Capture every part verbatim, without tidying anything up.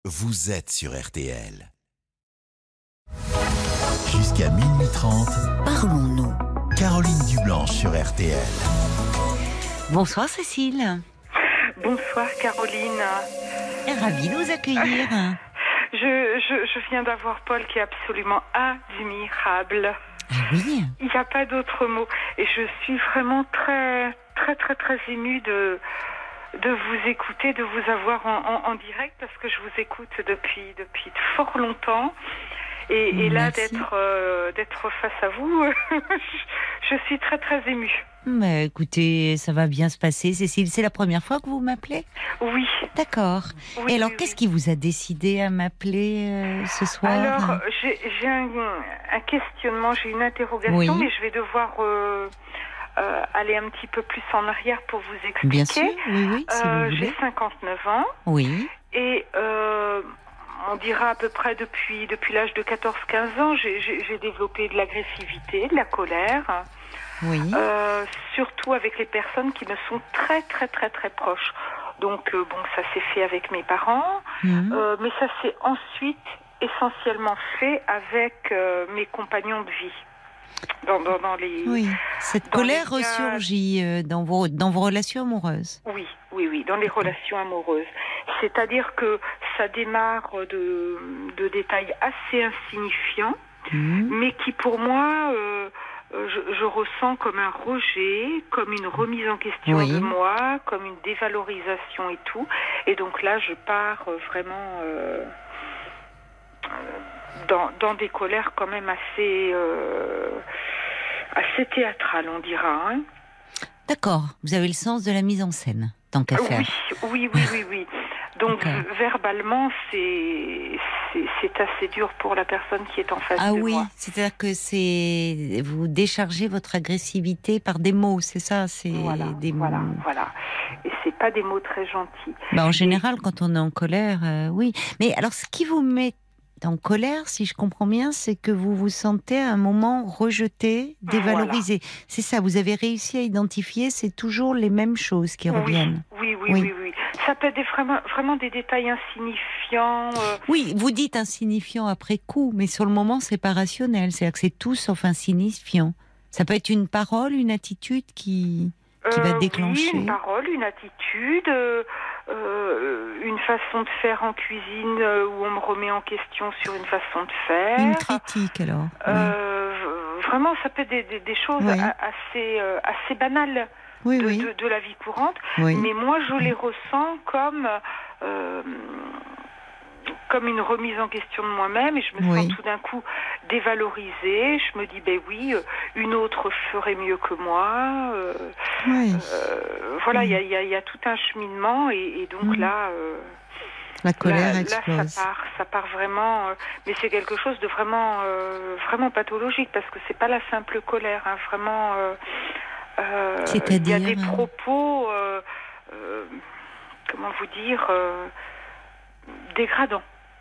vous êtes sur R T L. Jusqu'à minuit trente, Parlons-nous. Caroline Dublanche sur R T L. Bonsoir Cécile. Bonsoir Caroline. Ravie de vous accueillir. Je, je, je viens d'avoir Paul qui est absolument admirable. Ah oui. Il n'y a pas d'autre mot. Et je suis vraiment très, très, très, très émue de, de vous écouter, de vous avoir en, en, en direct, parce que je vous écoute depuis, depuis fort longtemps. Et, et là, d'être, euh, d'être face à vous, je, je suis très, très émue. Mais écoutez, ça va bien se passer, Cécile. C'est la première fois que vous m'appelez ? Oui. D'accord. Oui, et alors, oui, qu'est-ce oui. qui vous a décidé à m'appeler euh, ce soir ? Alors, j'ai, j'ai un, un questionnement, j'ai une interrogation, Oui. mais je vais devoir euh, euh, aller un petit peu plus en arrière pour vous expliquer. Bien sûr, oui, oui, si Euh, vous voulez. j'ai cinquante-neuf ans Oui, et euh, on dira à peu près depuis, depuis l'âge de quatorze quinze ans, j'ai, j'ai, j'ai développé de l'agressivité, de la colère. oui. Euh, surtout avec les personnes qui me sont très très très très proches. Donc euh, bon, ça s'est fait avec mes parents, Mhm. euh, mais ça s'est ensuite essentiellement fait avec euh, mes compagnons de vie. Dans, dans, dans les... Oui. Cette dans colère les cas- ressurgit euh, dans vos, dans vos relations amoureuses. Oui, oui, oui, dans les relations amoureuses. C'est-à-dire que ça démarre de, de détails assez insignifiants, Mhm. mais qui pour moi, euh, je, je ressens comme un rejet, comme une remise en question Oui. de moi, comme une dévalorisation et tout. Et donc là, je pars euh, vraiment euh, euh, dans, dans des colères quand même assez, euh, assez théâtrales, on dira. Hein. D'accord. Vous avez le sens de la mise en scène, tant qu'à faire. Oui, oui, oui, oui, oui. Donc D'accord. verbalement, c'est, c'est c'est assez dur pour la personne qui est en face Ah de oui, moi. c'est-à-dire que c'est vous déchargez votre agressivité par des mots, c'est ça, c'est Voilà, des voilà, mots. voilà. Et c'est pas des mots très gentils. Bah, en Et- général, quand on est en colère, euh, oui. Mais alors, ce qui vous met en colère, si je comprends bien, c'est que vous vous sentez à un moment rejeté, dévalorisé. C'est ça. Vous avez réussi à identifier, c'est toujours les mêmes choses qui oui, reviennent. oui, oui, Oui. oui, oui. Ça peut être des, vraiment, vraiment des détails insignifiants. euh, Oui, vous dites insignifiant après coup, mais sur le moment, c'est pas rationnel. C'est-à-dire que c'est tout sauf insignifiant. Ça peut être une parole, une attitude qui, qui va euh, déclencher. Oui, une parole, une attitude, euh, euh, une façon de faire en cuisine euh, où on me remet en question sur une façon de faire. Une critique, alors. Oui. Euh, Vraiment, ça peut être des, des, des choses Oui. a- assez, euh, assez banales Oui, de, oui. de, de la vie courante, Oui. mais moi je les ressens comme, euh, comme une remise en question de moi-même et je me Oui. sens tout d'un coup dévalorisée. Je me dis, ben oui, euh, une autre ferait mieux que moi. Euh, Oui. euh, voilà, il y, a, y, a, y a tout un cheminement et, et donc Mhm. là... Euh, La colère Là, explose. là, ça part, ça part vraiment, euh, mais c'est quelque chose de vraiment, euh, vraiment pathologique parce que c'est pas la simple colère, hein, vraiment. Euh, euh, il y a C'est-à-dire, des euh, propos, euh, euh, comment vous dire, euh, dégradants,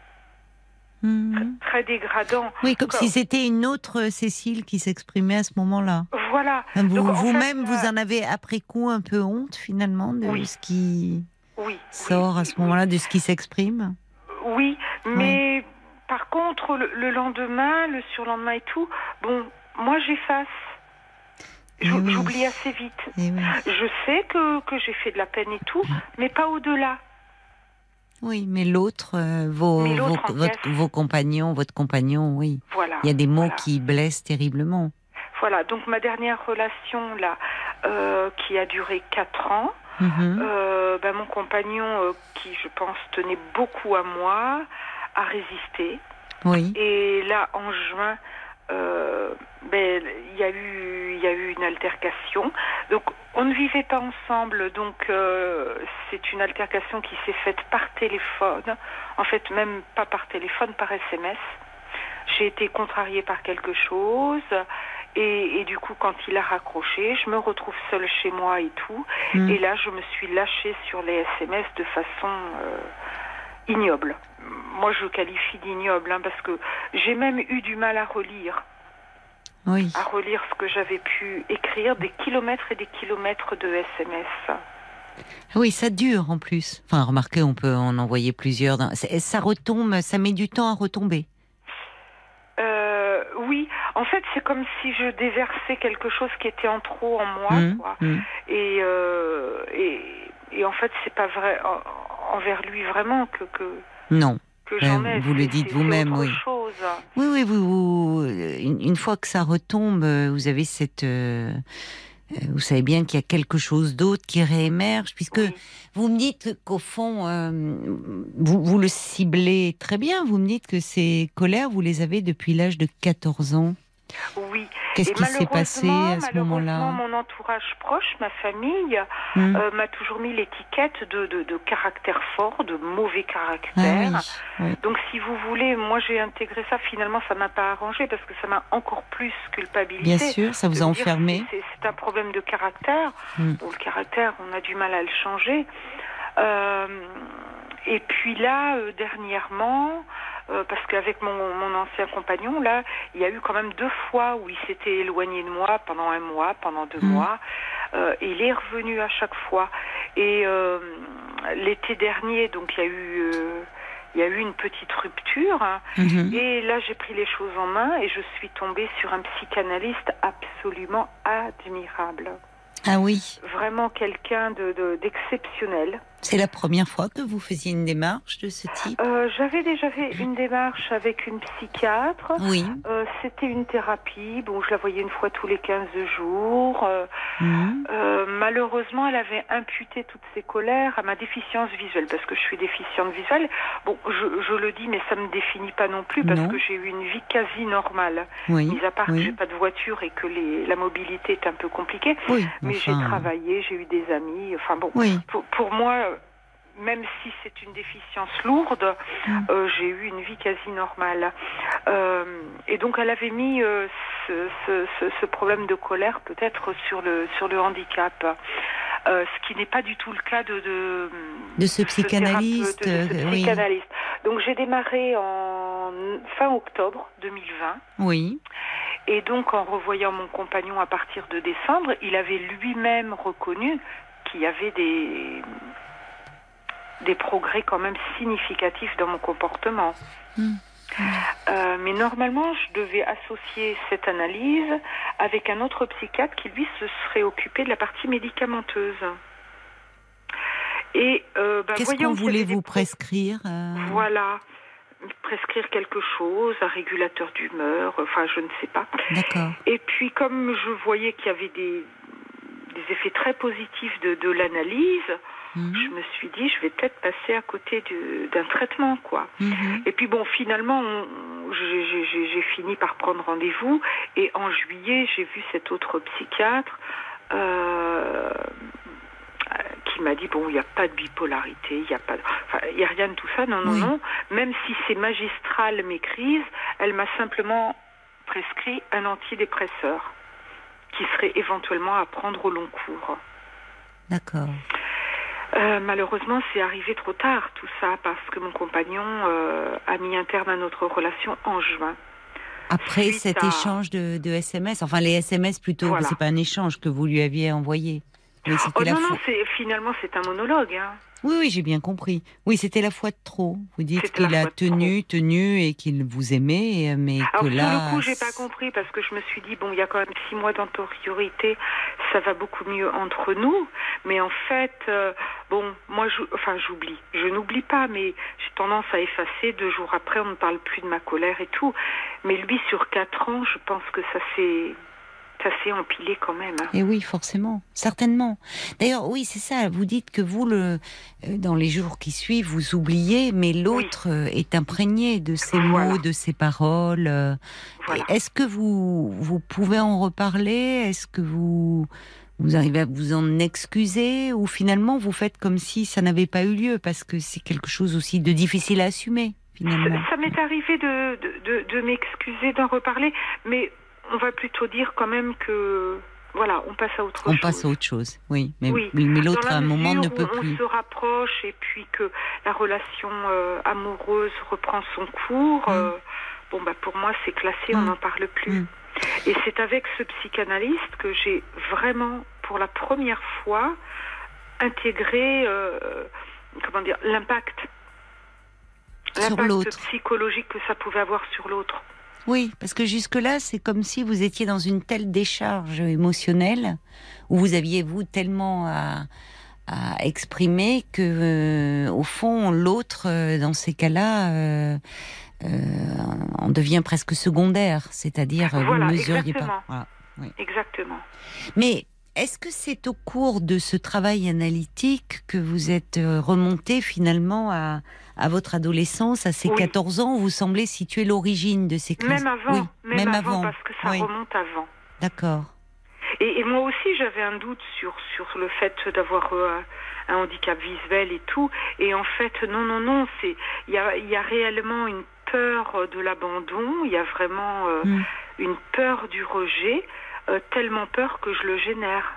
Mhm. très dégradants. Oui, comme Comme- si c'était une autre Cécile qui s'exprimait à ce moment-là. Voilà. Enfin, Vous, Donc, en vous-même, fait, vous euh, en avez après coup un peu honte finalement de Oui. ce qui oui, sort oui, à ce oui, moment-là, de ce qui s'exprime. oui, mais par contre, le, le lendemain, le surlendemain et tout, bon, moi j'efface. Eh J'ou- oui. J'oublie assez vite. Eh oui. Je sais que, que j'ai fait de la peine et tout, mais pas au-delà. Oui, mais l'autre, euh, vos, Mais vos, l'autre votre- encaisse. vos compagnons, votre compagnon, oui. Voilà. Il y a des mots voilà. qui blessent terriblement. Voilà, donc ma dernière relation, là, euh, qui a duré quatre ans, Mhm. euh, ben, mon compagnon, euh, qui je pense tenait beaucoup à moi, a résisté. Oui. Et là, en juin, euh, ben, il y a eu, il y a eu une altercation. Donc, on ne vivait pas ensemble. Donc, euh, c'est une altercation qui s'est faite par téléphone. En fait, même pas par téléphone, par S M S. J'ai été contrariée par quelque chose. Et, et du coup, quand il a raccroché, je me retrouve seule chez moi et tout. Mm. Et là, je me suis lâchée sur les S M S de façon euh, ignoble. Moi, je qualifie d'ignoble, hein, parce que j'ai même eu du mal à relire. Oui. À relire ce que j'avais pu écrire, des kilomètres et des kilomètres de S M S. Oui, ça dure en plus. Enfin, remarquez, on peut en envoyer plusieurs. Ça retombe, ça met du temps à retomber. Euh, oui, en fait, c'est comme si je déversais quelque chose qui était en trop en moi, mmh, quoi. Mmh. Et, euh, et et en fait, c'est pas vrai en, envers lui vraiment que que non. que j'en euh, ai. Vous c'est, le dites c'est, vous-même, c'est autre oui. chose. Oui, oui, vous, vous une, une fois que ça retombe, vous avez cette. Euh, vous savez bien qu'il y a quelque chose d'autre qui réémerge, puisque Oui. vous me dites qu'au fond, euh, vous, vous le ciblez très bien. Vous me dites que ces colères, vous les avez depuis l'âge de quatorze ans. Oui. Qu'est-ce Et qui s'est passé à ce malheureusement, moment-là? mon entourage proche, ma famille, Hum. euh, m'a toujours mis l'étiquette de, de, de caractère fort, de mauvais caractère. Ah oui, oui. Donc, si vous voulez, moi j'ai intégré ça. Finalement, ça m'a pas arrangé parce que ça m'a encore plus culpabilisé. Bien sûr, ça vous de a me dire, enfermé. C'est, c'est, c'est un problème de caractère. Hum. Bon, le caractère, on a du mal à le changer. Euh, et puis là, euh, dernièrement, euh, parce qu'avec mon, mon ancien compagnon, là, il y a eu quand même deux fois où il s'était éloigné de moi pendant un mois, pendant deux Mmh. mois, euh, et il est revenu à chaque fois. Et euh, l'été dernier, donc il y a eu, euh, il y a eu une petite rupture, hein, Mmh. et là j'ai pris les choses en main et je suis tombée sur un psychanalyste absolument admirable. Ah oui. Vraiment quelqu'un de, de, d'exceptionnel. C'est la première fois que vous faisiez une démarche de ce type? Euh, j'avais déjà fait une démarche avec une psychiatre. Oui. Euh, c'était une thérapie. Bon, je la voyais une fois tous les quinze jours. Euh, Mmh. euh, malheureusement, elle avait imputé toutes ses colères à ma déficience visuelle, parce que je suis déficiente visuelle. Bon, je, je le dis, mais ça me définit pas non plus, parce Non. que j'ai eu une vie quasi normale. Oui. Mis à part oui. que j'ai pas de voiture et que les, la mobilité est un peu compliquée. Oui. Mais Enfin, j'ai travaillé, j'ai eu des amis. Enfin bon, Oui. pour, pour moi, même si c'est une déficience lourde, Mm. euh, j'ai eu une vie quasi normale. Euh, et donc elle avait mis euh, ce, ce, ce, ce problème de colère peut-être sur le, sur le handicap. Euh, ce qui n'est pas du tout le cas de, de, de ce psychanalyste. thérapeute, de ce euh, oui. psychanalyste. Donc j'ai démarré en fin octobre deux mille vingt. Oui. Et donc, en revoyant mon compagnon à partir de décembre, il avait lui-même reconnu qu'il y avait des, des progrès quand même significatifs dans mon comportement. Mmh. Euh, mais normalement, je devais associer cette analyse avec un autre psychiatre qui, lui, se serait occupé de la partie médicamenteuse. Et, euh, bah, Qu'est-ce qu'on voulait vous pro- prescrire euh... Voilà. Prescrire quelque chose, un régulateur d'humeur, enfin je ne sais pas. D'accord. Et puis comme je voyais qu'il y avait des, des effets très positifs de, de l'analyse, mmh. je me suis dit je vais peut-être passer à côté de, d'un traitement, quoi. Mmh. Et puis bon, finalement, on, j'ai, j'ai, j'ai fini par prendre rendez-vous et en juillet, j'ai vu cet autre psychiatre euh, qui m'a dit, bon, il n'y a pas de bipolarité, il n'y a pas de... Enfin, il n'y a rien de tout ça, non, non, oui. non. Même si c'est magistral, mes crises, elle m'a simplement prescrit un antidépresseur qui serait éventuellement à prendre au long cours. D'accord. Euh, malheureusement, c'est arrivé trop tard, tout ça, parce que mon compagnon euh, a mis un terme à notre relation en juin. Après Suite cet à... échange de, de S M S, enfin les S M S plutôt, voilà. C'est pas un échange que vous lui aviez envoyé. Mais c'était oh la non, fois... non, c'est, finalement c'est un monologue. Hein. Oui, oui, j'ai bien compris. Oui, c'était la fois de trop. Vous dites c'était qu'il a tenu, tenu et qu'il vous aimait, mais Alors, que là... Alors pour le coup, j'ai pas compris parce que je me suis dit, bon, il y a quand même six mois d'antériorité, ça va beaucoup mieux entre nous. Mais en fait, euh, bon, moi, je, enfin, j'oublie. Je n'oublie pas, mais j'ai tendance à effacer. Deux jours après, on ne parle plus de ma colère et tout. Mais lui, sur quatre ans, je pense que ça s'est... ça s'est empilé quand même. Et oui, forcément, certainement. D'ailleurs, oui, c'est ça. Vous dites que vous, le, dans les jours qui suivent, vous oubliez, mais l'autre oui. est imprégné de ces voilà. mots, de ces paroles. Voilà. Est-ce que vous, vous pouvez en reparler ? Est-ce que vous, vous arrivez à vous en excuser ? Ou finalement, vous faites comme si ça n'avait pas eu lieu, parce que c'est quelque chose aussi de difficile à assumer, finalement. Ça, ça m'est arrivé de, de, de, de m'excuser, d'en reparler, mais... on va plutôt dire quand même que, voilà, on passe à autre on chose. On passe à autre chose, oui. Mais, oui. mais l'autre, à un moment, ne peut on plus. On se rapproche et puis que la relation euh, amoureuse reprend son cours. Mmh. Euh, bon, bah, pour moi, c'est classé, mmh. on n'en parle plus. Mmh. Et c'est avec ce psychanalyste que j'ai vraiment, pour la première fois, intégrer, euh, comment dire, l'impact, sur l'impact l'autre. psychologique que ça pouvait avoir sur l'autre. Oui, parce que jusque-là, c'est comme si vous étiez dans une telle décharge émotionnelle, où vous aviez, vous, tellement à, à exprimer que, euh, au fond, l'autre, euh, dans ces cas-là, euh, euh, on devient presque secondaire, c'est-à-dire Voilà, vous ne mesuriez exactement. pas. Voilà, oui. Exactement. Mais est-ce que c'est au cours de ce travail analytique que vous êtes euh, remonté finalement à, à votre adolescence, à ces Oui. quatorze ans, où vous semblez situer l'origine de ces crises? Même avant, Oui, même, avant, parce que ça oui. remonte avant. D'accord. Et, et moi aussi, j'avais un doute sur, sur le fait d'avoir euh, un handicap visuel et tout. Et en fait, non, non, non, c'est, il y a, il y a réellement une peur de l'abandon, il y a vraiment euh, Mm. une peur du rejet, euh, tellement peur que je le génère.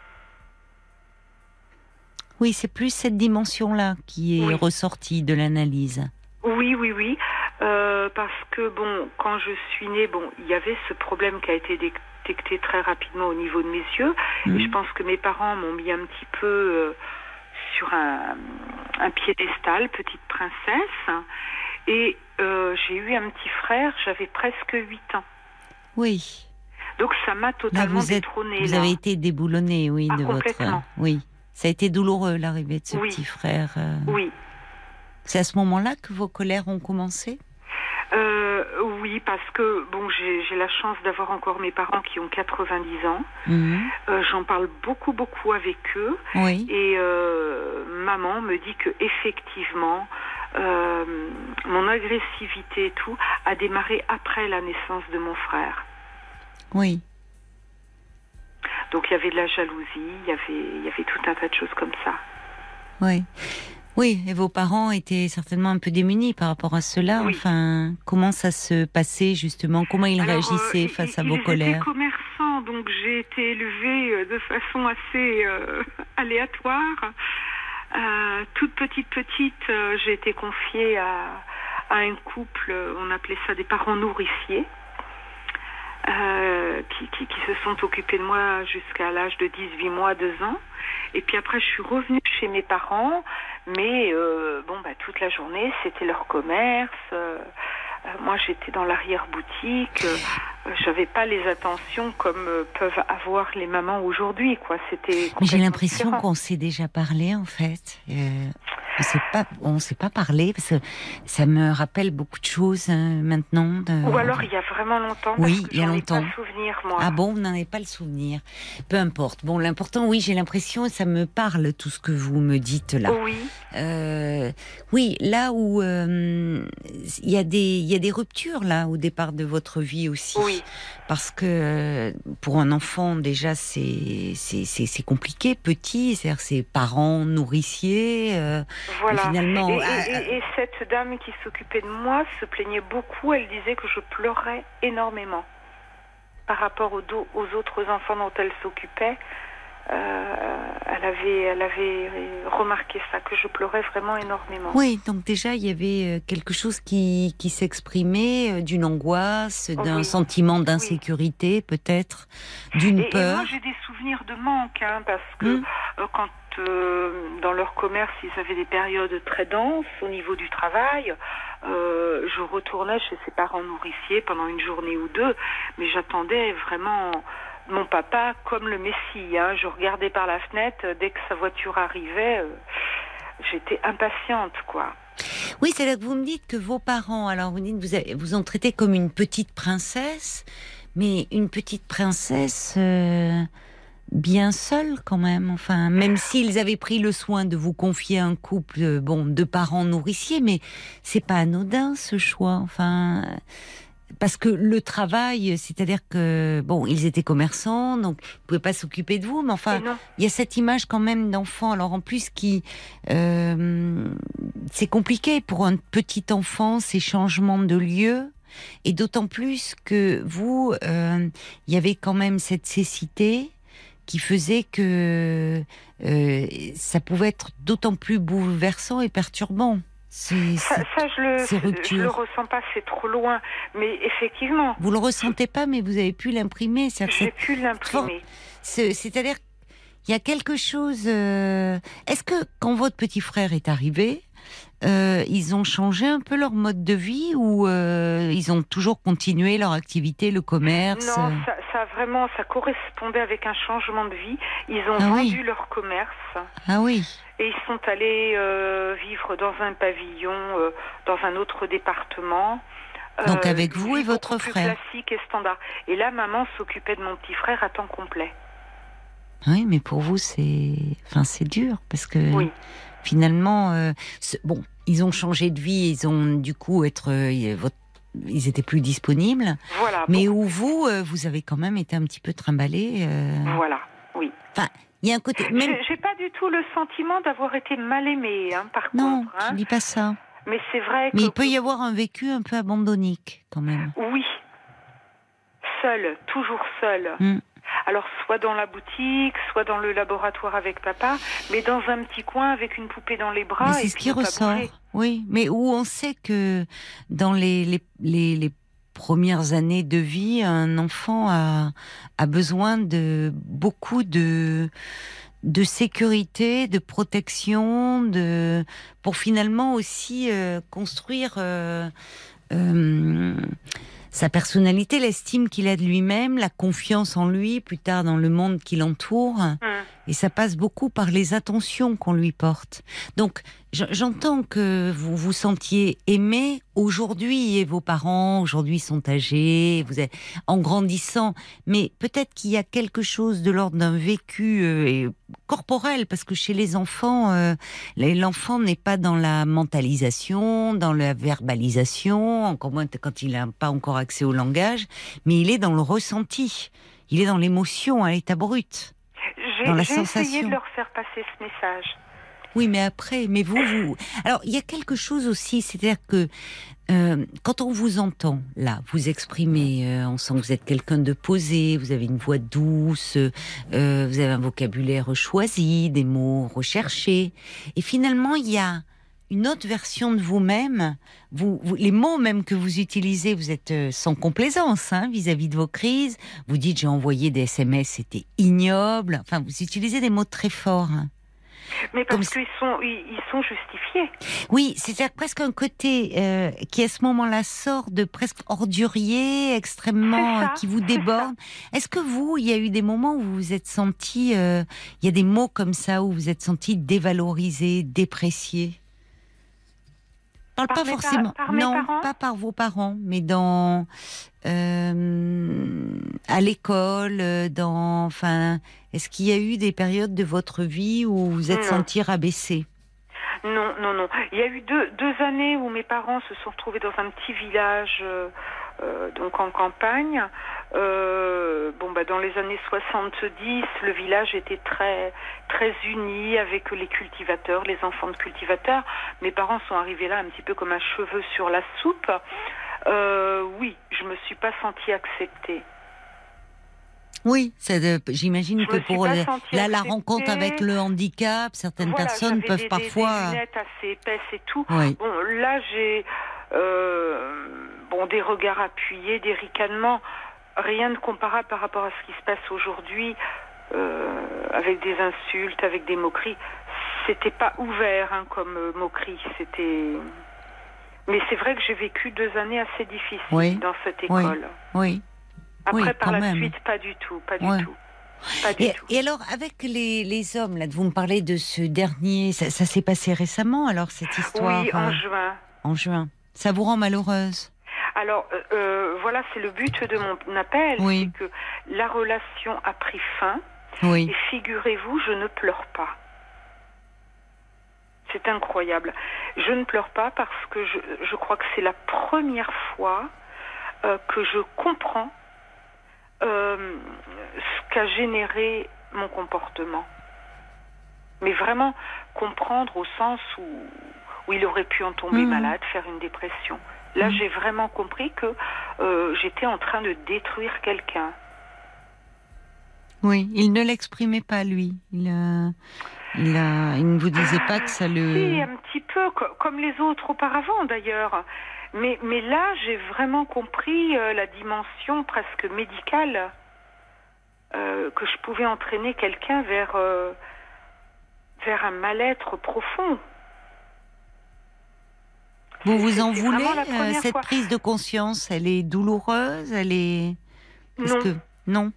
Oui, c'est plus cette dimension-là qui est Oui. ressortie de l'analyse. Oui, oui, oui, euh, parce que bon, quand je suis née, bon, il y avait ce problème qui a été détecté très rapidement au niveau de mes yeux, Mm. et je pense que mes parents m'ont mis un petit peu euh, sur un, un piédestal, petite princesse, et euh, j'ai eu un petit frère, j'avais presque huit ans. Oui. Donc ça m'a Là, totalement vous êtes, détrônée. vous là. avez été déboulonné, oui, Ah, de votre. complètement. Oui. Ça a été douloureux l'arrivée de ce Oui. petit frère. euh. Oui. C'est à ce moment-là que vos colères ont commencé? Euh, oui, parce que bon, j'ai j'ai la chance d'avoir encore mes parents qui ont quatre-vingt-dix ans. Mhm. Euh, J'en parle beaucoup, beaucoup avec eux. Oui. Et euh, maman me dit que effectivement, euh, mon agressivité et tout a démarré après la naissance de mon frère. Oui. Donc il y avait de la jalousie, il y avait, il y avait tout un tas de choses comme ça. Oui. Oui, et vos parents étaient certainement un peu démunis par rapport à cela. Oui. Enfin, comment ça se passait justement? Comment ils Alors, réagissaient euh, face ils, à vos ils colères? étaient commerçants, donc j'ai été élevée euh, de façon assez euh, aléatoire. Euh, toute petite petite, euh, j'ai été confiée à, à un couple, on appelait ça des parents nourriciers, euh, qui, qui, qui se sont occupés de moi jusqu'à l'âge de dix-huit mois, deux ans. Et puis après, je suis revenue chez mes parents, mais euh, bon, bah, toute la journée, c'était leur commerce. Euh, euh, moi, j'étais dans l'arrière-boutique. Euh, j'avais pas les attentions comme euh, peuvent avoir les mamans aujourd'hui, quoi. C'était Mais j'ai complètement l'impression différent. qu'on s'est déjà parlé, en fait. Euh, on s'est pas, on s'est pas parlé, parce que ça me rappelle beaucoup de choses hein, maintenant. De... Ou alors, il y a vraiment longtemps, Oui, parce que il y a j'en ai longtemps. pas souvenir, moi. Ah bon, vous n'en avez pas le souvenir. Peu importe. Bon, l'important, oui, j'ai l'impression, ça me parle tout ce que vous me dites là. Oui, Euh, oui, là où euh, il y a des, il y a des ruptures là au départ de votre vie aussi. oui. Parce que euh, pour un enfant déjà c'est c'est c'est, c'est compliqué, petit, c'est-à-dire ses parents nourriciers. Euh, Voilà. et finalement, Et, ah, et- et- et cette dame qui s'occupait de moi se plaignait beaucoup. Elle disait que je pleurais énormément par rapport aux, do- aux autres enfants dont elle s'occupait. Euh, elle avait, elle avait remarqué ça, que je pleurais vraiment énormément. oui, donc déjà il y avait euh, quelque chose qui qui s'exprimait, euh, d'une angoisse, d'un Oui. sentiment d'insécurité peut-être, d'une Et, et peur. moi j'ai des souvenirs de manque, hein, parce que Hum. euh, quand euh, dans leur commerce ils avaient des périodes très denses au niveau du travail, euh, je retournais chez ses parents nourriciers pendant une journée ou deux, mais j'attendais vraiment mon papa comme le Messie. Hein. Je regardais par la fenêtre, dès que sa voiture arrivait, euh, j'étais impatiente, quoi. Oui, c'est là que vous me dites que vos parents, alors vous dites, vous, avez, vous ont traité comme une petite princesse, mais une petite princesse euh, bien seule quand même. Enfin, même s'ils avaient pris le soin de vous confier un couple, euh, bon, de parents nourriciers, mais c'est pas anodin ce choix. Enfin. Parce que le travail, c'est-à-dire que, bon, ils étaient commerçants, donc ils ne pouvaient pas s'occuper de vous, mais enfin, Et non. il y a cette image quand même d'enfant, alors en plus qui... Euh, c'est compliqué pour un petit enfant, ces changements de lieu, et d'autant plus que vous, euh, il y avait quand même cette cécité qui faisait que euh, ça pouvait être d'autant plus bouleversant et perturbant. C'est, Ça, c'est- ça, je le, ces je ruptures. le ressens pas, c'est trop loin. Mais effectivement, Vous le ressentez pas, mais vous avez pu l'imprimer. C'est-à-dire que j'ai pu l'imprimer. c'est- c'est-à-dire il y a quelque chose... Euh... Est-ce que quand votre petit frère est arrivé, euh, ils ont changé un peu leur mode de vie ou euh, ils ont toujours continué leur activité, le commerce? Non, ça, ça vraiment, ça correspondait avec un changement de vie. Ils ont Ah vendu oui. leur commerce. Ah oui. Et ils sont allés euh, vivre dans un pavillon, euh, dans un autre département. Donc euh, avec vous et beaucoup votre plus frère. classique et standard. Et là, maman s'occupait de mon petit frère à temps complet. Oui, mais pour vous, c'est, enfin, c'est dur parce que Oui. finalement, euh, ce... bon, ils ont changé de vie, ils ont du coup être, euh, votre... ils étaient plus disponibles. Voilà. Mais bon. où vous, euh, vous avez quand même été un petit peu trimballé. Euh... Voilà, oui. Enfin, il y a un côté. Même... J'ai, j'ai pas du tout le sentiment d'avoir été mal aimée, hein, par non, contre. Hein. je dis pas ça. Mais c'est vrai que. Mais il peut y avoir un vécu un peu abandonnique, quand même. Oui. Seule, toujours seule. Mm. Alors, soit dans la boutique, soit dans le laboratoire avec papa, mais dans un petit coin avec une poupée dans les bras. Mais c'est et ce puis qui ne pas ressort. bouger. Oui, mais où on sait que dans les, les, les, les premières années de vie, un enfant a, a besoin de beaucoup de, de sécurité, de protection, de, pour finalement aussi euh, construire euh, euh, sa personnalité, l'estime qu'il a de lui-même, la confiance en lui, plus tard dans le monde qui l'entoure. Hum. Et ça passe beaucoup par les attentions qu'on lui porte. Donc, j'entends que vous vous sentiez aimé aujourd'hui, et vos parents aujourd'hui sont âgés, vous êtes en grandissant, mais peut-être qu'il y a quelque chose de l'ordre d'un vécu euh, corporel, parce que chez les enfants, euh, l'enfant n'est pas dans la mentalisation, dans la verbalisation, encore moins quand il n'a pas encore accès au langage, mais il est dans le ressenti, il est dans l'émotion à l'état brut. J'ai, Dans la j'ai essayé sensation. de leur faire passer ce message. Oui, mais après, mais vous, vous... Alors, il y a quelque chose aussi, c'est-à-dire que euh, quand on vous entend, là, vous exprimer, euh, on sent que vous êtes quelqu'un de posé, vous avez une voix douce, euh, vous avez un vocabulaire choisi, des mots recherchés, et finalement, il y a une autre version de vous-même. Vous, vous, les mots même que vous utilisez, vous êtes euh, sans complaisance hein, vis-à-vis de vos crises. Vous dites, j'ai envoyé des S M S, c'était ignoble. Enfin, vous utilisez des mots très forts. Hein. Mais parce Comme... qu'ils sont, ils, ils sont justifiés. Oui, c'est-à-dire presque un côté euh, qui à ce moment-là sort de presque ordurier, extrêmement, ça, euh, qui vous déborde. Est-ce que vous, il y a eu des moments où vous vous êtes senti, euh, il y a des mots comme ça où vous vous êtes senti dévalorisé, déprécié? Parle Par pas mes forcément, par- par mes non, parents pas par vos parents, mais dans euh, à l'école, dans, enfin, est-ce qu'il y a eu des périodes de votre vie où vous vous êtes Non. senti rabaissé? Non, non, non. Il y a eu deux, deux années où mes parents se sont retrouvés dans un petit village, euh, euh, donc en campagne. Euh, bon, bah, dans les années soixante-dix, le village était très, très uni avec les cultivateurs, les enfants de cultivateurs. Mes parents sont arrivés là un petit peu comme un cheveu sur la soupe. Euh, oui, je me suis pas sentie acceptée. Oui, c'est de- j'imagine Je que me suis pour pas le- sentie là, la acceptée. rencontre avec le handicap, certaines Voilà, personnes j'avais peuvent des, parfois. des, des lunettes assez épaisses et tout. Oui. Bon, là, j'ai euh, bon, des regards appuyés, des ricanements. Rien de comparable par rapport à ce qui se passe aujourd'hui, euh, avec des insultes, avec des moqueries. C'était pas ouvert hein, comme euh, moquerie. C'était. Mais c'est vrai que j'ai vécu deux années assez difficiles Oui. dans cette Oui. école. Oui. Après, Oui, par quand la même. suite, pas du tout, pas du Ouais. tout. Pas du Et, tout. et alors, avec les, les hommes, là, vous me parlez de ce dernier, ça, ça s'est passé récemment, alors, cette histoire Oui, en euh, juin. en juin. Ça vous rend malheureuse? Alors, euh, euh, voilà, c'est le but de mon appel, Oui. c'est que la relation a pris fin, Oui. et figurez-vous, je ne pleure pas. C'est incroyable. Je ne pleure pas parce que je, je crois que c'est la première fois euh, que je comprends euh, ce qu'a généré mon comportement. Mais vraiment comprendre au sens où, où il aurait pu en tomber Mmh. malade, faire une dépression. Là, Mmh. j'ai vraiment compris que euh, j'étais en train de détruire quelqu'un. Oui, il ne l'exprimait pas, lui. Il, euh, il, a, il ne vous disait pas que ça le... Si, un petit peu, co- comme les autres auparavant d'ailleurs. Mais, mais là, j'ai vraiment compris euh, la dimension presque médicale euh, que je pouvais entraîner quelqu'un vers, euh, vers un mal-être profond. Vous vous C'est- en c'est voulez, vraiment la euh, première cette fois. prise de conscience? Elle est douloureuse? Elle est... Est-ce Non, que... Non.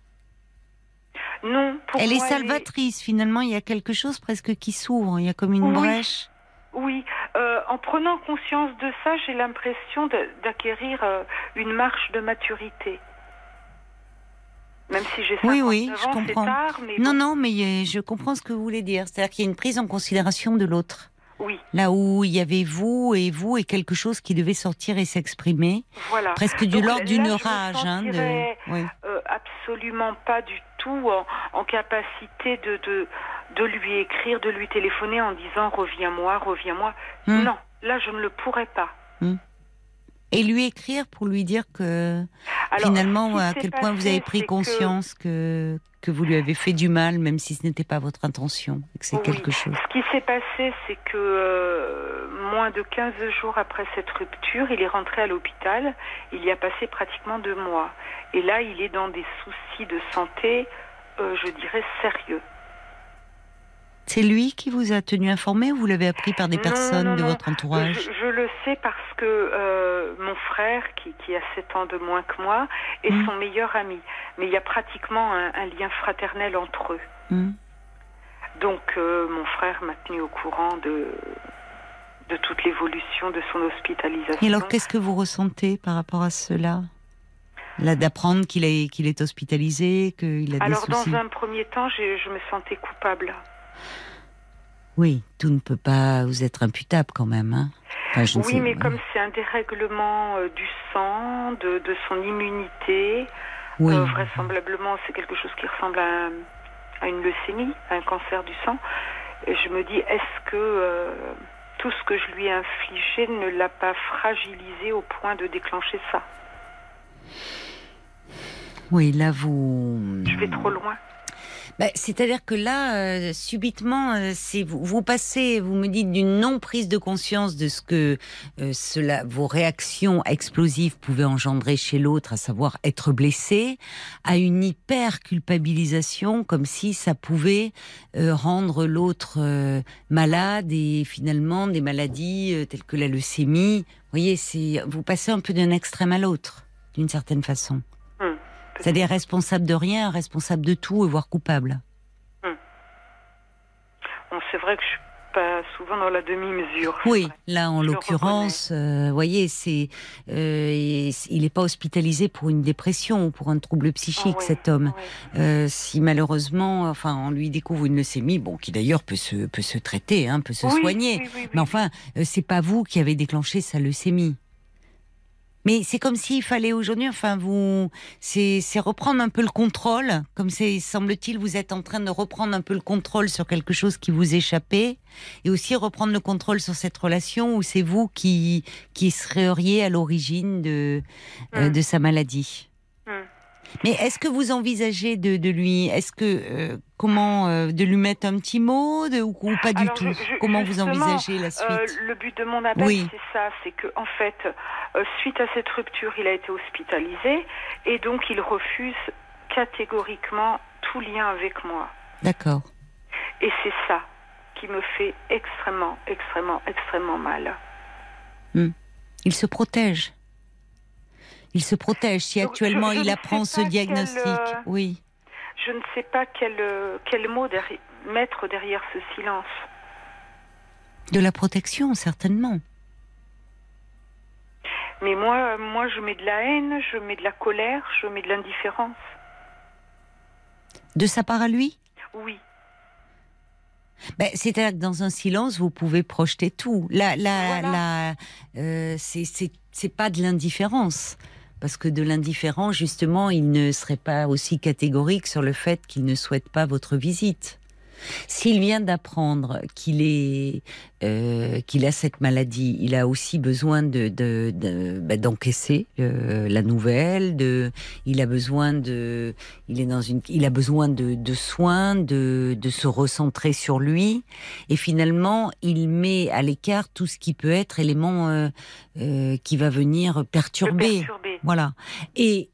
non. Pour Elle est moi, salvatrice, finalement. Il y a quelque chose presque qui s'ouvre. Il y a comme une Oui. brèche. Oui, euh, en prenant conscience de ça, j'ai l'impression de- d'acquérir euh, une marche de maturité. Même si j'ai Oui, cinquante-neuf oui, je ans, c'est comprends. tard, mais Non, bon. non, mais euh, je comprends ce que vous voulez dire. C'est-à-dire qu'il y a une prise en considération de l'autre. Oui, Là où il y avait vous et vous et quelque chose qui devait sortir et s'exprimer. voilà. Presque du Donc l'ordre là, d'une je me rage. Hein, de... sentirais, oui. euh, absolument pas du tout en, en capacité de, de, de lui écrire, de lui téléphoner en disant reviens-moi, reviens-moi. Hmm. Non, là je ne le pourrais pas. Et lui écrire pour lui dire que Alors, finalement, ce qui à s'est quel point vous passé, avez pris c'est que- conscience que... que vous lui avez fait du mal, même si ce n'était pas votre intention, et que c'est Oui. quelque chose. Ce qui s'est passé, c'est que euh, moins de quinze jours après cette rupture, il est rentré à l'hôpital. Il y a passé pratiquement deux mois. Et là, il est dans des soucis de santé, euh, je dirais, sérieux. C'est lui qui vous a tenu informé ou vous l'avez appris par des Non, personnes non, de non. votre entourage? Je, je le sais parce que euh, mon frère, qui, qui a sept ans de moins que moi, est Mm. son meilleur ami. Mais il y a pratiquement un, un lien fraternel entre eux. Hmm. Donc euh, mon frère m'a tenu au courant de, de toute l'évolution de son hospitalisation. Et alors, qu'est-ce que vous ressentez par rapport à cela? Là, d'apprendre qu'il est, qu'il est hospitalisé, qu'il a Alors des soucis. dans un premier temps, je, je me sentais coupable. Oui, tout ne peut pas vous être imputable quand même. Hein. Enfin, je ne Oui, sais, mais ouais. comme c'est un dérèglement euh, du sang, de, de son immunité, Oui. euh, vraisemblablement c'est quelque chose qui ressemble à, un- à une leucémie, à un cancer du sang. Et je me dis, est-ce que euh, tout ce que je lui ai infligé ne l'a pas fragilisé au point de déclencher ça? Oui, là, vous... Je vais trop loin. Bah, c'est-à-dire que là, euh, subitement, euh, c'est vous, vous passez, vous me dites d'une non-prise de conscience de ce que euh, cela, vos réactions explosives pouvaient engendrer chez l'autre, à savoir être blessé, à une hyper-culpabilisation, comme si ça pouvait euh, rendre l'autre euh, malade et finalement des maladies euh, telles que la leucémie. Vous voyez, c'est, vous passez un peu d'un extrême à l'autre, d'une certaine façon. Hum, C'est-à-dire responsable de rien, responsable de tout, et voire coupable. Bon, c'est vrai que je suis pas souvent dans la demi-mesure. c'est Oui, vrai. là en Je le l'occurrence, euh, voyez, c'est, euh, il il n'est pas hospitalisé pour une dépression ou pour un trouble psychique, Ah ouais, cet homme. ouais. Euh, si malheureusement, enfin, on lui découvre une leucémie, bon, qui d'ailleurs peut se peut se traiter, hein, peut se Oui, soigner, oui, oui, oui. mais enfin, euh, c'est pas vous qui avez déclenché sa leucémie. Mais c'est comme s'il fallait aujourd'hui, enfin, vous, c'est, c'est reprendre un peu le contrôle, comme c'est, semble-t-il, vous êtes en train de reprendre un peu le contrôle sur quelque chose qui vous échappait, et aussi reprendre le contrôle sur cette relation où c'est vous qui, qui seriez à l'origine de, euh, Mm. de sa maladie. Mm. Mais est-ce que vous envisagez de, de lui, est-ce que, euh, comment, euh, de lui mettre un petit mot, de, ou, ou pas du Alors, tout? je- je- Comment vous justement, envisagez la suite? Euh, le but de mon appel, Oui. c'est ça, c'est que en fait, euh, suite à cette rupture, il a été hospitalisé et donc il refuse catégoriquement tout lien avec moi. D'accord. Et c'est ça qui me fait extrêmement, extrêmement, extrêmement mal. Il se protège. Il se protège. Si Donc, actuellement je- je il ne apprend sais ce pas diagnostic, quel, euh, oui. Je ne sais pas quel, euh, quel mot derri- mettre derrière ce silence. De la protection, certainement. Mais moi, moi, je mets de la haine, je mets de la colère, je mets de l'indifférence. De sa part à lui? Oui. Ben, c'est-à-dire que dans un silence, vous pouvez projeter tout. Là, là, Voilà. là, euh, c'est, c'est, c'est pas de l'indifférence. Parce que de l'indifférence, justement, il ne serait pas aussi catégorique sur le fait qu'il ne souhaite pas votre visite. S'il vient d'apprendre qu'il est, euh, qu'il a cette maladie, il a aussi besoin de, de, de bah, d'encaisser euh, la nouvelle. De, il a besoin de, il est dans une, il a besoin de, de soins, de, de se recentrer sur lui. Et finalement, il met à l'écart tout ce qui peut être élément euh, euh, qui va venir perturber. Le perturber. Voilà. Et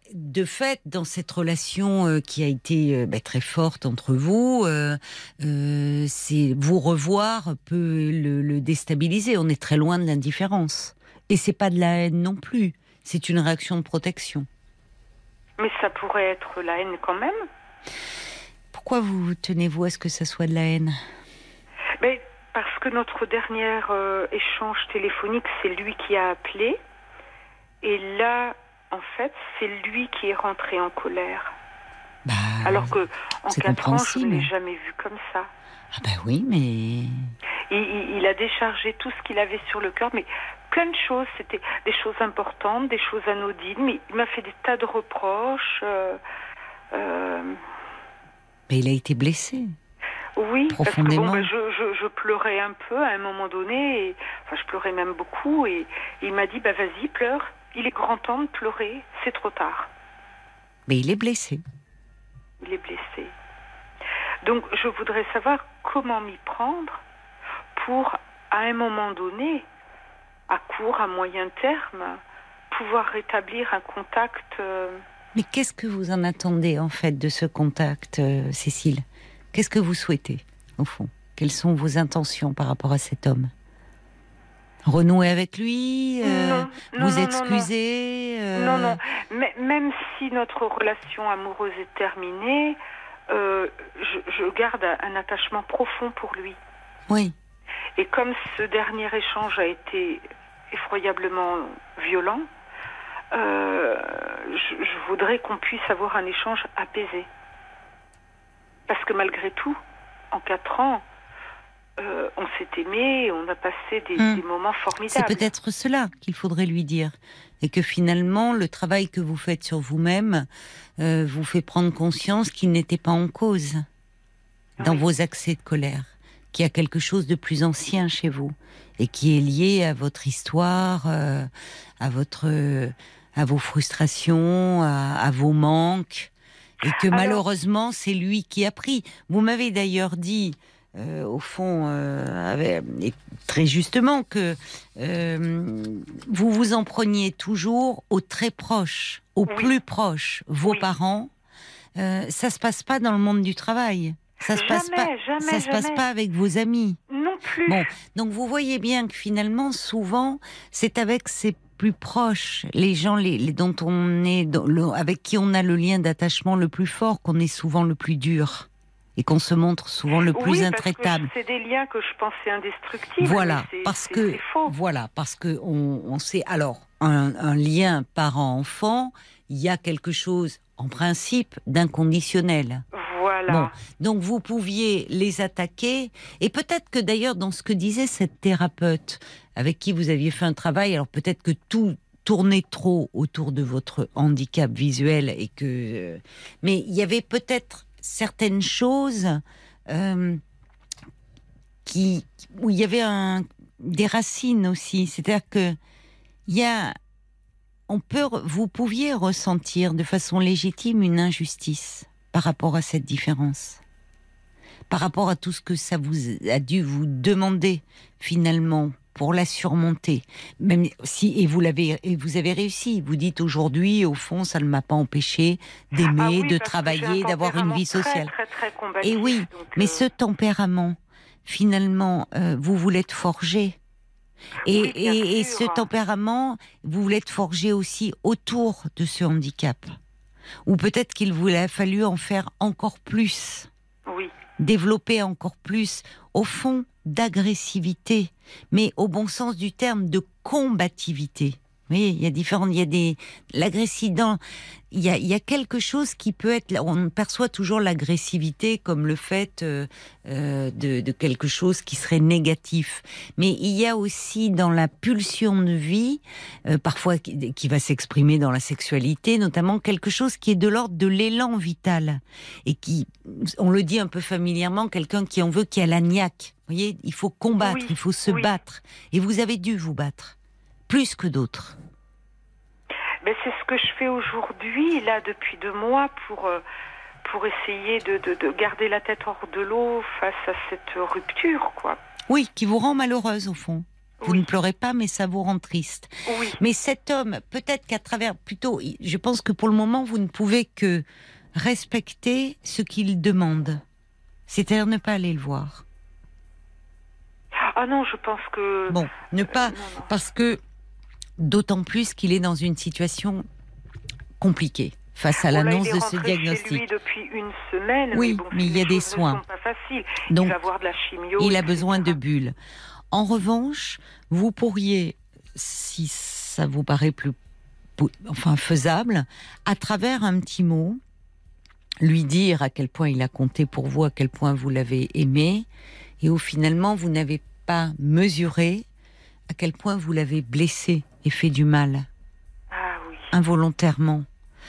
de fait, dans cette relation euh, qui a été euh, bah, très forte entre vous, euh, euh, c'est vous revoir peut le, le déstabiliser. On est très loin de l'indifférence. Et c'est pas de la haine non plus. C'est une réaction de protection. Mais ça pourrait être la haine quand même. Pourquoi vous tenez-vous à ce que ça soit de la haine ? Mais parce que notre dernier euh, échange téléphonique, c'est lui qui a appelé. Et là, en fait, c'est lui qui est rentré en colère. Bah, Alors que en quatre ans, je ne l'ai compréhensible. jamais vu comme ça. Ah bah oui, mais... Il, il, il a déchargé tout ce qu'il avait sur le cœur, mais plein de choses. C'était des choses importantes, des choses anodines, mais il m'a fait des tas de reproches. Euh, euh, mais il a été blessé. oui, Profondément. parce que bon, ben, je, je, je pleurais un peu à un moment donné, et, enfin je pleurais même beaucoup, et, et il m'a dit, bah, vas-y, pleure, il est grand temps de pleurer, c'est trop tard. Mais il est blessé. Il est blessé. Donc je voudrais savoir comment m'y prendre pour, à un moment donné, à court, à moyen terme, pouvoir rétablir un contact. Euh... Mais qu'est-ce que vous en attendez, en fait, de ce contact, euh, Cécile ? Qu'est-ce que vous souhaitez, au fond ? Quelles sont vos intentions par rapport à cet homme ? Renouer avec lui euh, non, non, Vous non, excuser non, euh... non, non. Mais, même si notre relation amoureuse est terminée, euh, je, je garde un attachement profond pour lui. Oui. Et comme ce dernier échange a été effroyablement violent, euh, je, je voudrais qu'on puisse avoir un échange apaisé. Parce que malgré tout, en quatre ans, euh, on s'est aimé, on a passé des, hum. des moments formidables. C'est peut-être cela qu'il faudrait lui dire. Et que finalement, le travail que vous faites sur vous-même euh, vous fait prendre conscience qu'il n'était pas en cause dans oui. vos accès de colère. Qu'il y a quelque chose de plus ancien chez vous et qui est lié à votre histoire, euh, à votre, euh, à vos frustrations, à, à vos manques, et que Alors... malheureusement c'est lui qui a pris. Vous m'avez d'ailleurs dit, euh, au fond, euh, avec, et très justement, que euh, vous vous en preniez toujours aux très proches, aux oui. plus proches, vos oui. parents. Euh, ça se passe pas dans le monde du travail. Ça se jamais, passe pas. Jamais, ça se jamais. passe pas avec vos amis. Non plus. Bon, donc vous voyez bien que finalement, souvent, c'est avec ses plus proches, les gens les, les dont on est, le, avec qui on a le lien d'attachement le plus fort, qu'on est souvent le plus dur et qu'on se montre souvent le plus oui, intraitable. C'est des liens que je pensais indestructibles. Voilà, c'est, parce c'est, que c'est faux. voilà, parce que on, on sait alors un, un lien parent-enfant, il y a quelque chose en principe d'inconditionnel. Voilà. Bon, donc vous pouviez les attaquer, et peut-être que d'ailleurs dans ce que disait cette thérapeute avec qui vous aviez fait un travail, alors peut-être que tout tournait trop autour de votre handicap visuel et que, mais il y avait peut-être certaines choses euh, qui où il y avait un, des racines aussi, c'est-à-dire que il y a, on peut, vous pouviez ressentir de façon légitime une injustice par rapport à cette différence, par rapport à tout ce que ça vous a dû vous demander finalement pour la surmonter. Même si, et vous l'avez, et vous avez réussi. Vous dites aujourd'hui, au fond, ça ne m'a pas empêché d'aimer, ah oui, de travailler, d'avoir une vie sociale. Très, très, très combatif, et oui, donc, mais euh... ce tempérament, finalement, euh, vous vous l'êtes forgé. Et, oui, et, et ce tempérament, vous vous l'êtes forgé aussi autour de ce handicap. Ou peut-être qu'il vous a fallu en faire encore plus. Oui. Développer encore plus, au fond, d'agressivité, mais au bon sens du terme, de combativité. Vous voyez, il y a différentes, il y a des, l'agressivité, il y a, il y a quelque chose qui peut être, on perçoit toujours l'agressivité comme le fait euh, euh, de, de quelque chose qui serait négatif. Mais il y a aussi dans la pulsion de vie, euh, parfois qui, qui va s'exprimer dans la sexualité, notamment quelque chose qui est de l'ordre de l'élan vital. Et qui, on le dit un peu familièrement, quelqu'un qui en veut, qui a la niaque. Vous voyez, il faut combattre, oui, il faut se oui. battre. Et vous avez dû vous battre. Plus que d'autres. Ben, c'est ce que je fais aujourd'hui, là, depuis deux mois, pour, euh, pour essayer de, de, de garder la tête hors de l'eau face à cette rupture, quoi. Oui, qui vous rend malheureuse, au fond. Vous Oui. ne pleurez pas, mais ça vous rend triste. Oui. Mais cet homme, peut-être qu'à travers, plutôt, je pense que pour le moment, vous ne pouvez que respecter ce qu'il demande. C'est-à-dire ne pas aller le voir. Ah non, je pense que... Bon, ne pas, Euh, non, non. parce que d'autant plus qu'il est dans une situation compliquée face à Bon, là, l'annonce il est de ce rentré chez diagnostic. lui depuis une semaine. Oui, mais, bon, mais il y a les des choses ne soins. sont pas faciles. Donc, il va avoir de la chimio. il a et cetera. besoin de bulles. En revanche, vous pourriez, si ça vous paraît plus, enfin faisable, à travers un petit mot, lui dire à quel point il a compté pour vous, à quel point vous l'avez aimé, et où finalement vous n'avez pas mesuré à quel point vous l'avez blessé et fait du mal, Ah oui. involontairement.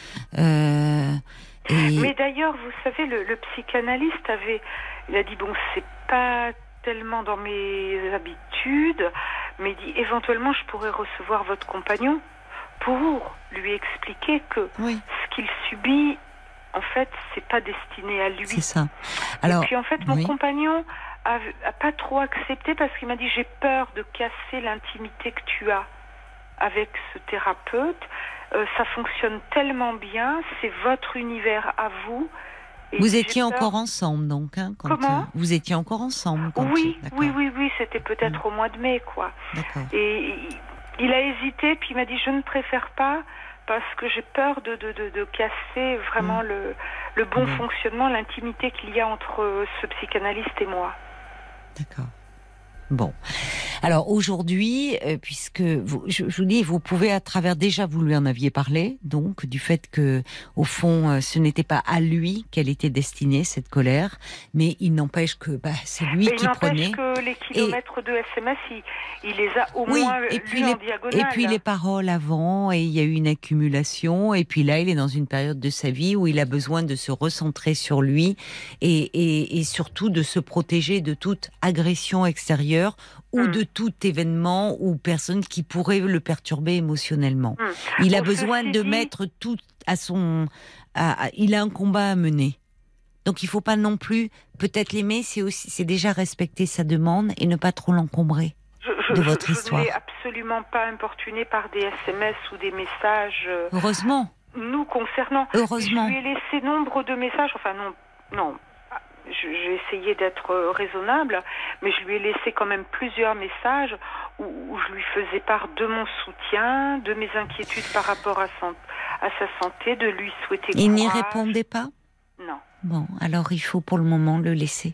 Euh, et... Mais d'ailleurs, vous savez, le, le psychanalyste avait... Il a dit, bon, c'est pas tellement dans mes habitudes, mais il dit, éventuellement, je pourrais recevoir votre compagnon pour lui expliquer que Oui, ce qu'il subit, en fait, c'est pas destiné à lui. c'est ça. Alors, Et puis en fait, mon oui. compagnon a, a pas trop accepté parce qu'il m'a dit j'ai peur de casser l'intimité que tu as avec ce thérapeute. Euh, ça fonctionne tellement bien, c'est votre univers à vous. Et Vous j'ai étiez peur- encore ensemble, donc, hein, quand, Comment euh, vous étiez encore ensemble quand Oui, d'accord. oui, oui, oui, c'était peut-être au mois de mai, quoi. D'accord. Et il, il a hésité, puis il m'a dit je ne préfère pas parce que j'ai peur de, de, de, de casser vraiment Mm. le, le bon Mm. fonctionnement, l'intimité qu'il y a entre euh, ce psychanalyste et moi. D'accord. Bon. Alors aujourd'hui, euh, puisque vous, je, je vous dis, vous pouvez à travers, déjà vous lui en aviez parlé, donc du fait que au fond, euh, ce n'était pas à lui qu'elle était destinée cette colère, mais il n'empêche que bah, c'est lui Mais qui il n'empêche prenait. que les kilomètres de S M S, il, il les a au Oui, moins et lus puis en les, diagonale. et puis les paroles avant, et il y a eu une accumulation, et puis là il est dans une période de sa vie où il a besoin de se recentrer sur lui et, et, et surtout de se protéger de toute agression extérieure ou Mm. de tout événement ou personne qui pourrait le perturber émotionnellement. Hmm. Il a Bon, besoin ceci de dit- mettre tout à son... à- à- il a un combat à mener. Donc il faut pas non plus peut-être l'aimer, c'est aussi c'est déjà respecter sa demande et ne pas trop l'encombrer. Je, je, de je- votre je histoire. ne l'ai absolument pas importuné par des S M S ou des messages euh, Heureusement, nous concernant. heureusement. Je lui ai laissé nombre de messages, enfin non, non. Je- J'ai essayé d'être euh, raisonnable, mais je lui ai laissé quand même plusieurs messages où, où je lui faisais part de mon soutien, de mes inquiétudes par rapport à, son, à sa santé, de lui souhaiter Il n'y courage. répondait pas. Non. Bon, alors il faut pour le moment le laisser.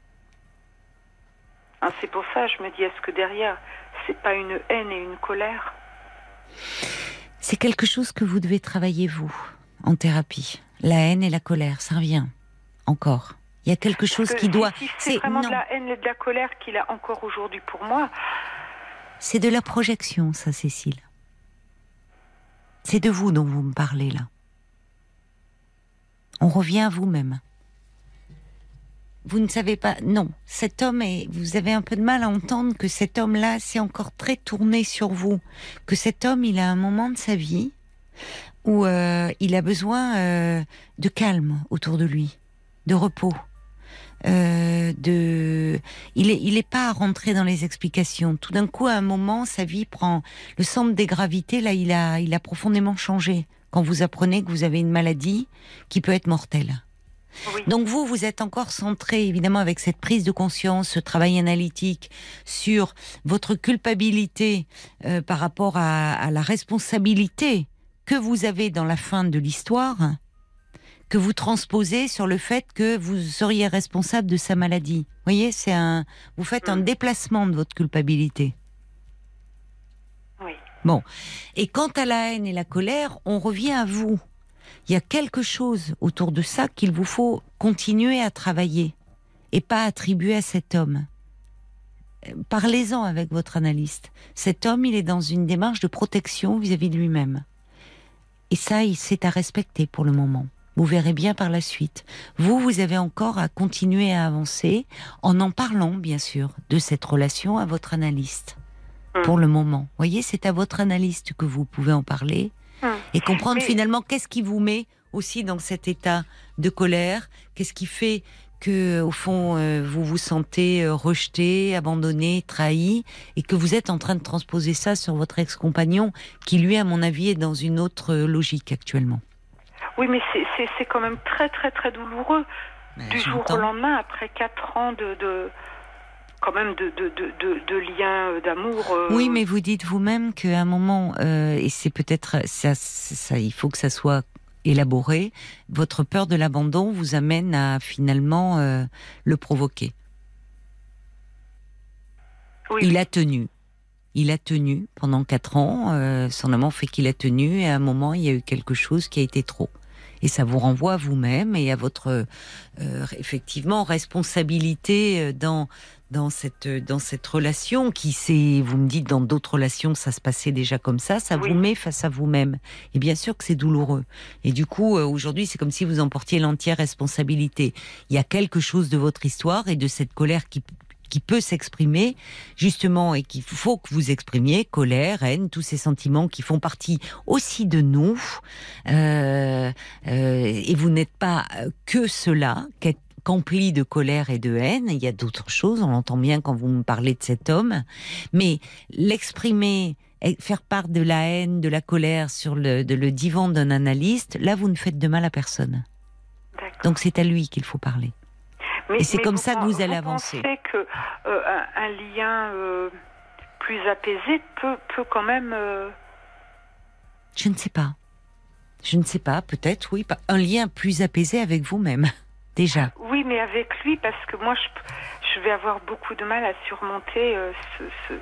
Hein, c'est pour ça, je me dis, est-ce que derrière, c'est pas une haine et une colère? C'est quelque chose que vous devez travailler vous en thérapie. La haine et la colère, ça revient encore. Il y a quelque chose Parce que qui doit. Si, si c'est vraiment non, de la haine et de la colère qu'il a encore aujourd'hui pour moi. c'est de la projection, ça, Cécile. C'est de vous dont vous me parlez là. On revient à vous-même. Vous ne savez pas. Non, cet homme est. Vous avez un peu de mal à entendre que cet homme-là, c'est encore très tourné sur vous. Que cet homme, il a un moment de sa vie où euh, il a besoin euh, de calme autour de lui, de repos. Euh, de, il est, il est pas à rentrer dans les explications. Tout d'un coup, à un moment, sa vie prend le centre des gravités. Là, il a, il a profondément changé. Quand vous apprenez que vous avez une maladie qui peut être mortelle. Oui. Donc vous, vous êtes encore centré, évidemment, avec cette prise de conscience, ce travail analytique, sur votre culpabilité euh, par rapport à, à la responsabilité que vous avez dans la fin de l'histoire, que vous transposez sur le fait que vous seriez responsable de sa maladie. Vous voyez, c'est un, vous faites un Mm. déplacement de votre culpabilité. Oui. Bon. Et quant à la haine et la colère, on revient à vous. Il y a quelque chose autour de ça qu'il vous faut continuer à travailler et pas attribuer à cet homme. Parlez-en avec votre analyste. Cet homme, il est dans une démarche de protection vis-à-vis de lui-même. Et ça, c'est à respecter pour le moment. Vous verrez bien par la suite. Vous, vous avez encore à continuer à avancer en en parlant, bien sûr, de cette relation à votre analyste. Mm. Pour le moment. Vous voyez, c'est à votre analyste que vous pouvez en parler Hmm. et comprendre Mais- finalement qu'est-ce qui vous met aussi dans cet état de colère, qu'est-ce qui fait que au fond euh, vous vous sentez euh, rejeté, abandonné, trahi, et que vous êtes en train de transposer ça sur votre ex-compagnon, qui lui, à mon avis, est dans une autre euh, logique actuellement. Oui, mais c'est, c'est, c'est quand même très très très douloureux. Ben, du jour j'entends. au lendemain, après quatre ans de, de quand même de de de, de, de liens euh, d'amour. euh, Oui, mais vous dites vous-même qu'à un moment, euh, et c'est peut-être ça, ça, il faut que ça soit élaboré, votre peur de l'abandon vous amène à finalement euh, le provoquer. Oui, Il a tenu. Il a tenu pendant quatre ans. Euh, son amant fait qu'il a tenu. Et à un moment, il y a eu quelque chose qui a été trop. Et ça vous renvoie à vous-même et à votre euh, effectivement responsabilité dans dans cette dans cette relation qui s'est. Vous me dites dans d'autres relations ça se passait déjà comme ça. Ça Oui. vous met face à vous-même. Et bien sûr que c'est douloureux. Et du coup euh, aujourd'hui c'est comme si vous en portiez l'entière responsabilité. Il y a quelque chose de votre histoire et de cette colère qui qui peut s'exprimer, justement, et qu'il faut que vous exprimiez, colère, haine, tous ces sentiments qui font partie aussi de nous, euh, euh, et vous n'êtes pas que cela, qu'empli de colère et de haine, il y a d'autres choses, on l'entend bien quand vous me parlez de cet homme, mais l'exprimer, faire part de la haine, de la colère sur le, de le divan d'un analyste, là vous ne faites de mal à personne. D'accord. Donc c'est à lui qu'il faut parler. Mais, Et c'est mais comme vous, ça que vous allez vous avancer. Pensez que euh, un, un lien euh, plus apaisé peut peut quand même. Euh... Je ne sais pas. Je ne sais pas, peut-être, oui. Un lien plus apaisé avec vous-même, déjà. Oui, mais avec lui, parce que moi, je, je vais avoir beaucoup de mal à surmonter euh, ce, ce,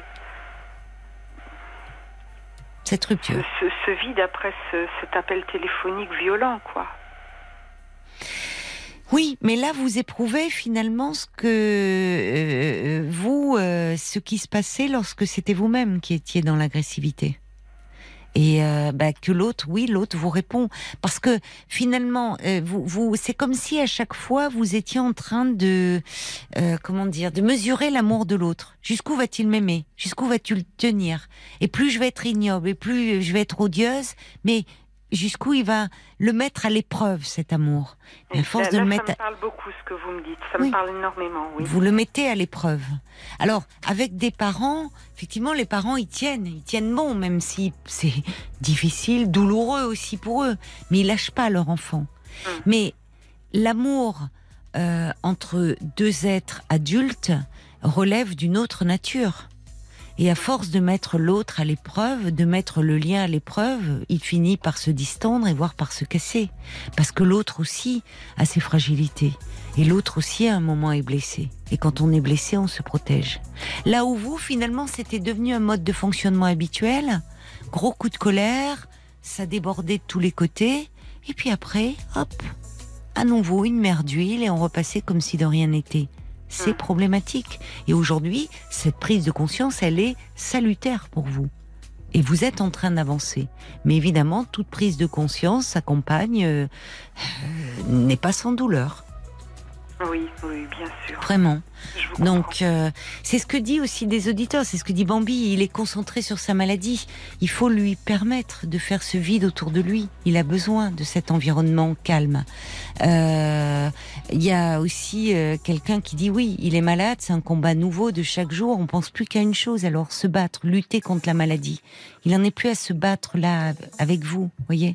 Cette rupture. ce, ce, ce vide après ce, cet appel téléphonique violent, quoi. Oui, mais là, vous éprouvez finalement ce que euh, vous, euh, ce qui se passait lorsque c'était vous-même qui étiez dans l'agressivité. Et euh, bah, que l'autre, oui, l'autre vous répond. Parce que finalement, euh, vous, vous, c'est comme si à chaque fois, vous étiez en train de, euh, comment dire, de mesurer l'amour de l'autre. Jusqu'où va-t-il m'aimer ? Jusqu'où va-t-il le tenir ? Et plus je vais être ignoble, et plus je vais être odieuse, mais jusqu'où il va le mettre à l'épreuve, cet amour. Et à force là, de là, le ça mettre... me parle beaucoup, ce que vous me dites. Ça Oui. me parle énormément, oui. Vous le mettez à l'épreuve. Alors, avec des parents, effectivement, les parents, ils tiennent. Ils tiennent bon, même si c'est difficile, douloureux aussi pour eux. Mais ils lâchent pas leur enfant. Hum. Mais l'amour euh, entre deux êtres adultes relève d'une autre nature. Et à force de mettre l'autre à l'épreuve, de mettre le lien à l'épreuve, il finit par se distendre et voire par se casser. Parce que l'autre aussi a ses fragilités. Et l'autre aussi, à un moment, est blessé. Et quand on est blessé, on se protège. Là où vous, finalement, c'était devenu un mode de fonctionnement habituel, gros coup de colère, ça débordait de tous les côtés, et puis après, hop, à nouveau une mer d'huile, et on repassait comme si de rien n'était. C'est problématique. Et aujourd'hui, cette prise de conscience, elle est salutaire pour vous. Et vous êtes en train d'avancer. Mais évidemment, toute prise de conscience s'accompagne, euh, euh, n'est pas sans douleur. Oui, oui, bien sûr. Vraiment. Je vous Donc, euh, c'est ce que dit aussi des auditeurs, c'est ce que dit Bambi, il est concentré sur sa maladie. Il faut lui permettre de faire ce vide autour de lui. Il a besoin de cet environnement calme. Euh, il y a aussi euh, quelqu'un qui dit oui, il est malade, c'est un combat nouveau de chaque jour, on pense plus qu'à une chose, alors se battre, lutter contre la maladie. Il en est plus à se battre là, avec vous, voyez.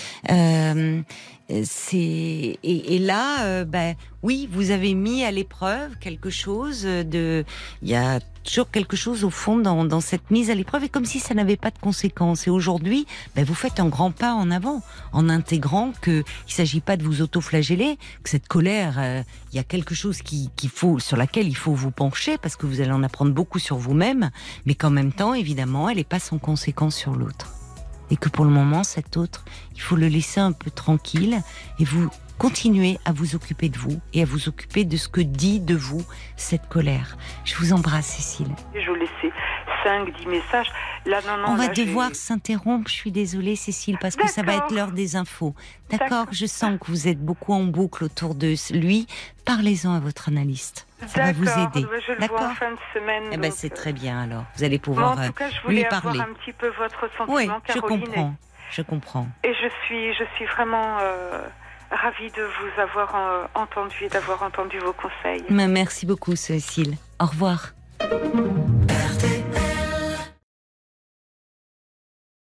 Euh, c'est et, et là, euh, ben oui, vous avez mis à l'épreuve quelque chose de. Il y a toujours quelque chose au fond dans, dans cette mise à l'épreuve, et comme si ça n'avait pas de conséquences. Et aujourd'hui, ben vous faites un grand pas en avant, en intégrant que il s'agit pas de vous autoflageller, que cette colère, euh, il y a quelque chose qui qu'il faut sur laquelle il faut vous pencher parce que vous allez en apprendre beaucoup sur vous-même, mais qu'en même temps, évidemment, elle est pas sans conséquence sur l'autre. Et que pour le moment, cet autre, il faut le laisser un peu tranquille et vous continuez à vous occuper de vous et à vous occuper de ce que dit de vous cette colère. Je vous embrasse, Cécile. Je vous laissais cinq, dix messages. Là, non, non, On va là, devoir j'ai... s'interrompre. Je suis désolée, Cécile, parce que ça va être l'heure des infos. D'accord, D'accord. Je sens que vous êtes beaucoup en boucle autour de lui. Parlez-en à votre analyste. Ça va vous aider. Je le D'accord. vois en fin de semaine. Eh ben, donc, c'est euh... très bien alors. Vous allez pouvoir bon, en tout cas, je lui voulais parler. avoir un petit peu votre sentiment, Oui, Caroline. je comprends. Je comprends. Et je suis, je suis vraiment euh, ravie de vous avoir euh, entendu et d'avoir entendu vos conseils. Merci beaucoup, Cécile. Au revoir.